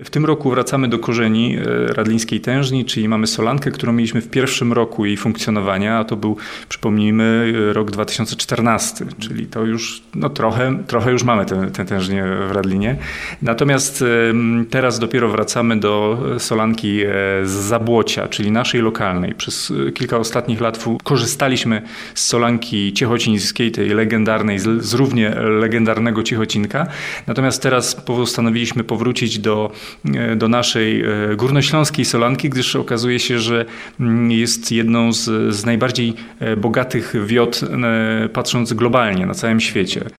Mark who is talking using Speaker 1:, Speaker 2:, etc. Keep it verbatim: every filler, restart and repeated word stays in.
Speaker 1: W tym roku wracamy do korzeni radlińskiej tężni, czyli mamy solankę, którą mieliśmy w pierwszym roku jej funkcjonowania, a to był, przypomnijmy, rok dwa tysiące czternasty, czyli to już no, trochę, trochę już mamy tę, tę tężnię w Radlinie. Natomiast teraz dopiero wracamy do solanki z Zabłocia, czyli naszej lokalnej. Przez kilka ostatnich lat korzystaliśmy z solanki ciechocińskiej, tej legendarnej, z równie legendarnego Ciechocinka. Natomiast teraz postanowiliśmy powrócić do, do naszej górnośląskiej solanki, gdyż okazuje się, że jest jedną z, z najbardziej bogatych wiot, patrząc globalnie na całym świecie.